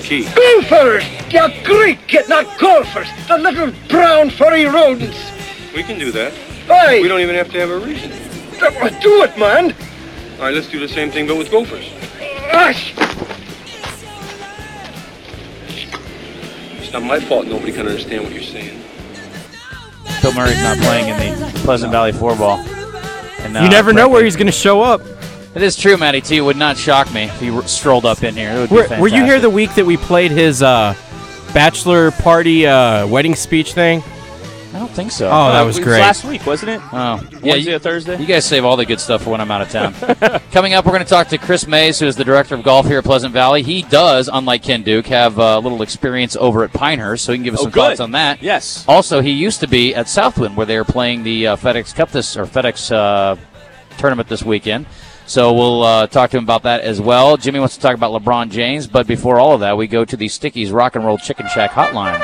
key. Gophers! You Greek, not golfers. The little brown furry rodents. We can do that. Aye. We don't even have to have a reason. Do it, man. All right, let's do the same thing, but with gophers. Ash. It's not my fault nobody can understand what you're saying. Bill Murray's not playing in the Pleasant Valley 4-ball. And, You never know where he's going to show up. It is true, Matty T. It would not shock me if he strolled up in here. It would be fantastic. Were you here the week that we played his bachelor party wedding speech thing? I don't think so. Oh, that was great. Last week, wasn't it? Oh, Wednesday or Thursday? You guys save all the good stuff for when I'm out of town. Coming up, we're going to talk to Chris Mays, who is the director of golf here at Pleasant Valley. He does, unlike Ken Duke, have a little experience over at Pinehurst, so he can give us some thoughts on that. Yes. Also, he used to be at Southwind, where they are playing the FedEx Cup FedEx tournament this weekend. So we'll talk to him about that as well. Jimmy wants to talk about LeBron James, but before all of that, we go to the Stickies Rock and Roll Chicken Shack hotline.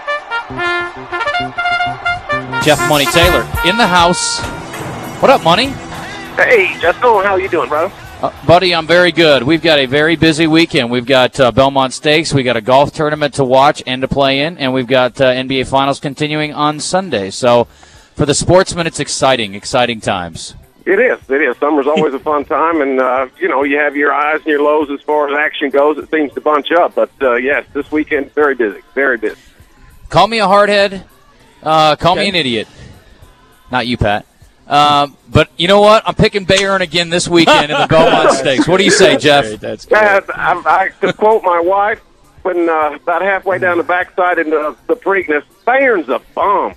Jeff Money Taylor in the house. What up, Money? Hey, Justin, how you doing, brother? Buddy, I'm very good. We've got a very busy weekend. We've got Belmont Stakes. We've got a golf tournament to watch and to play in, and we've got NBA Finals continuing on Sunday. So for the sportsmen, it's exciting times. It is. Summer's always a fun time, and, you have your highs and your lows as far as action goes. It seems to bunch up, but, yes, this weekend, very busy, very busy. Call me a hardhead. Call me an idiot. Not you, Pat. But you know what? I'm picking Bayern again this weekend in the Belmont Stakes. What do you say, Jeff? That's good. I to quote my wife, when about halfway down the backside into the Preakness, Bayern's a bum.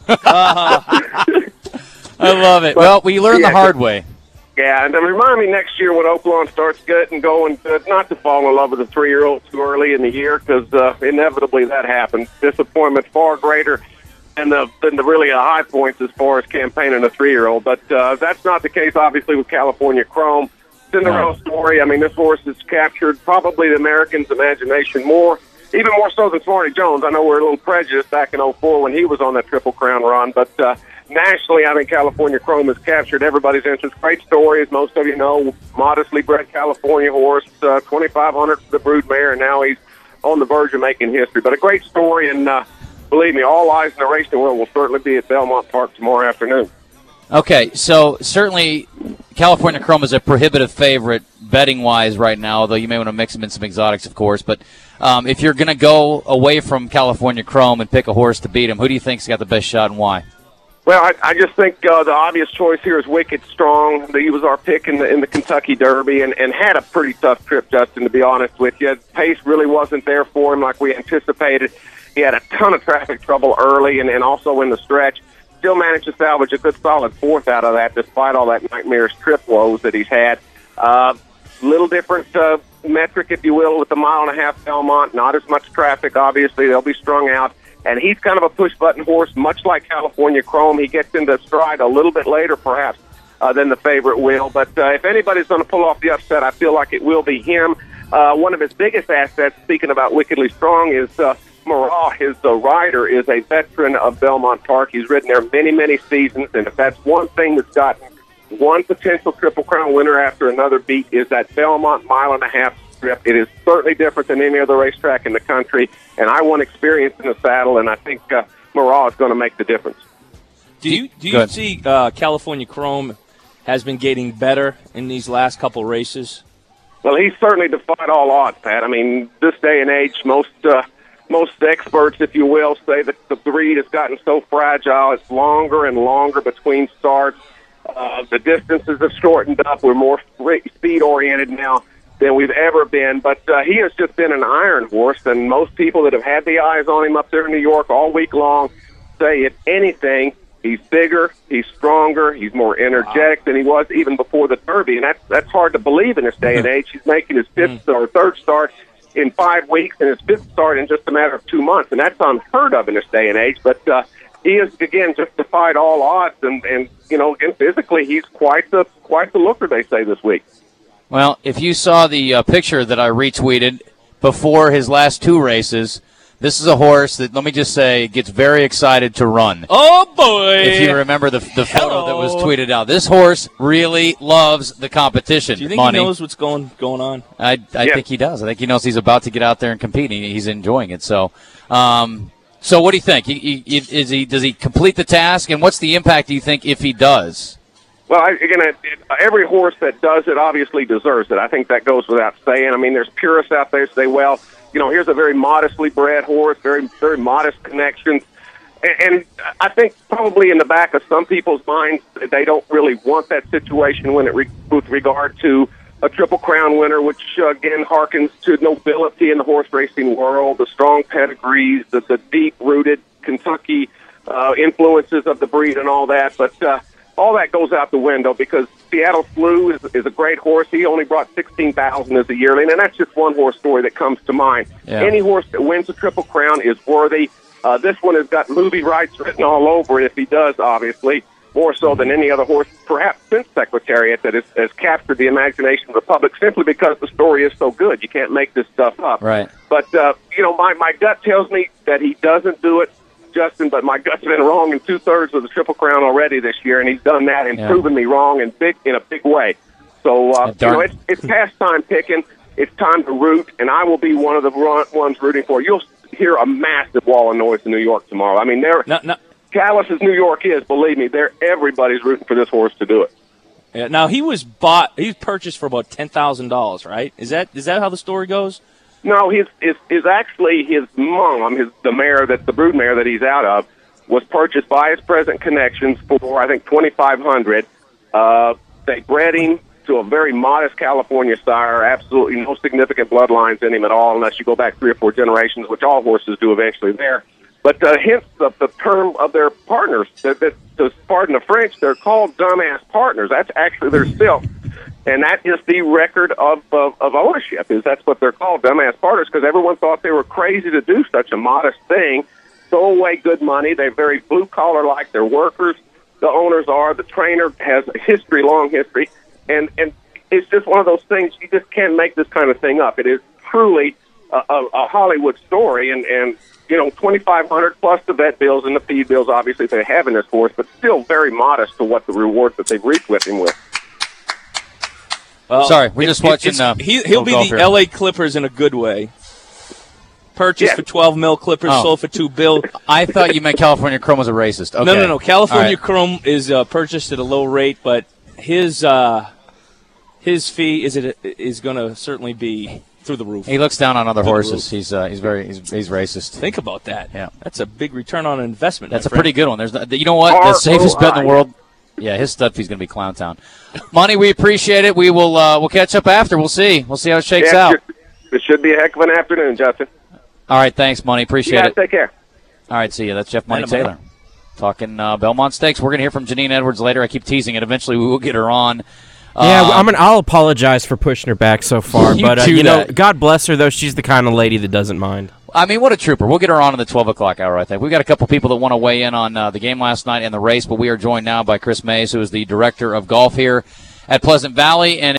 I love it. Well, we learned the hard way. Yeah, and remind me next year when Oaklawn starts getting going good, not to fall in love with a 3-year-old too early in the year, because inevitably that happens. Disappointment far greater than the really high points as far as campaigning a 3-year-old. But that's not the case, obviously, with California Chrome. Cinderella story. I mean, this horse has captured probably the Americans' imagination even more so than Smarty Jones. I know we're a little prejudiced back in 2004 when he was on that Triple Crown run, but nationally, I think California Chrome has captured everybody's interest. Great story, as most of you know, modestly bred California horse, 2,500 for the broodmare, and now he's on the verge of making history. But a great story, and believe me, all eyes in the racing world will certainly be at Belmont Park tomorrow afternoon. Okay, so certainly California Chrome is a prohibitive favorite betting-wise right now, although you may want to mix them in some exotics, of course. But if you're going to go away from California Chrome and pick a horse to beat him, who do you think's got the best shot and why? Well, I just think the obvious choice here is Wicked Strong. He was our pick in the Kentucky Derby and had a pretty tough trip, Justin, to be honest with you. Pace really wasn't there for him like we anticipated. He had a ton of traffic trouble early and also in the stretch. Still managed to salvage a good solid fourth out of that despite all that nightmarish trip woes that he's had. Little different metric, if you will, with the 1.5 mile Belmont. Not as much traffic, obviously. They'll be strung out. And he's kind of a push-button horse, much like California Chrome. He gets into stride a little bit later, perhaps, than the favorite will. But if anybody's going to pull off the upset, I feel like it will be him. One of his biggest assets, speaking about Wickedly Strong, is Marat. His rider is a veteran of Belmont Park. He's ridden there many, many seasons. And if that's one thing that's gotten one potential Triple Crown winner after another beat is that Belmont 1.5 mile strip. It is certainly different than any other racetrack in the country, and I want experience in the saddle, and I think Marat is going to make the difference. Do you see California Chrome has been getting better in these last couple races? Well, he's certainly defied all odds, Pat. I mean, this day and age, most experts, if you will, say that the breed has gotten so fragile. It's longer and longer between starts. The distances have shortened up. We're more speed-oriented now than we've ever been. But he has just been an iron horse, and most people that have had the eyes on him up there in New York all week long say, if anything, he's bigger, he's stronger, he's more energetic than he was even before the Derby. And that's hard to believe in this day and age. He's making his fifth or third start in 5 weeks and his fifth start in just a matter of 2 months. And that's unheard of in this day and age. But he has, again, just defied all odds. And again, physically, he's quite the looker, they say, this week. Well, if you saw the picture that I retweeted before his last 2 races, This is a horse that, let me just say, gets very excited to run. Oh, boy. If you remember the photo that was tweeted out. This horse really loves the competition. Do you think Money. he knows what's going on? I think he does. I think he knows he's about to get out there and compete. He's enjoying it. So what do you think? Does he complete the task, and what's the impact, do you think, if he does? Well, every horse that does it obviously deserves it. I think that goes without saying. I mean, there's purists out there who say, well, here's a very modestly bred horse, very, very modest connections. And I think probably in the back of some people's minds, they don't really want that situation with regard to a Triple Crown winner, which, again, harkens to nobility in the horse racing world, the strong pedigrees, the deep-rooted Kentucky influences of the breed and all that. But all that goes out the window because Seattle Slew is a great horse. He only brought $16,000 as a yearling, and that's just one horse story that comes to mind. Yeah. Any horse that wins a Triple Crown is worthy. This one has got movie rights written all over it, if he does, obviously, more so than any other horse, perhaps since Secretariat, that has captured the imagination of the public simply because the story is so good. You can't make this stuff up. Right. But, my gut tells me that he doesn't do it, Justin, but my gut's been wrong in 2/3 of the Triple Crown already this year, and he's done that and proven me wrong in a big way. So, it's past time picking. It's time to root, and I will be one of the ones rooting for. You'll hear a massive wall of noise in New York tomorrow. I mean, callous as New York is, believe me, everybody's rooting for this horse to do it. Yeah, now, he was purchased for about $10,000, right? Is that how the story goes? No, his mom, the mare, the brood mare that he's out of, was purchased by his present connections for, I think, $2,500. They bred him to a very modest California sire, absolutely no significant bloodlines in him at all, unless you go back 3 or 4 generations, which all horses do eventually there. But hence the term of their partners, pardon the French, they're called dumbass partners. That's actually their silk. And that is the record of ownership, that's what they're called, dumbass partners, because everyone thought they were crazy to do such a modest thing, throw away good money. They're very blue-collar like they're workers. The owners are. The trainer has a long history. And it's just one of those things, you just can't make this kind of thing up. It is truly a Hollywood story, and $2,500 plus the vet bills and the feed bills, obviously, they have in this horse, but still very modest to what the reward that they've reached with him with. Well, sorry, we're just watching. He'll be the L.A. Clippers in a good way. Purchased for $12 million, Clippers sold for $2 billion. I thought you meant California Chrome was a racist. Okay. No. California Chrome is purchased at a low rate, but his fee is going to certainly be through the roof. He looks down on other horses. He's racist. Think about that. Yeah, that's a big return on investment. That's a pretty good one. You know what? The safest bet in the world. Yeah, his stud fee's going to be Clown Town. Money, we appreciate it. We will we'll catch up after. We'll see. We'll see how it shakes out. It should be a heck of an afternoon, Justin. All right, thanks, Money. Appreciate it. Take care. All right, see you. That's Jeff Money Taylor talking Belmont Stakes. We're going to hear from Janine Edwards later. I keep teasing it. Eventually, we will get her on. I'll apologize for pushing her back so far, but God bless her, though. She's the kind of lady that doesn't mind. I mean, what a trooper. We'll get her on in the 12 o'clock hour, I think. We've got a couple people that want to weigh in on the game last night and the race, but we are joined now by Chris Mays, who is the director of golf here at Pleasant Valley. And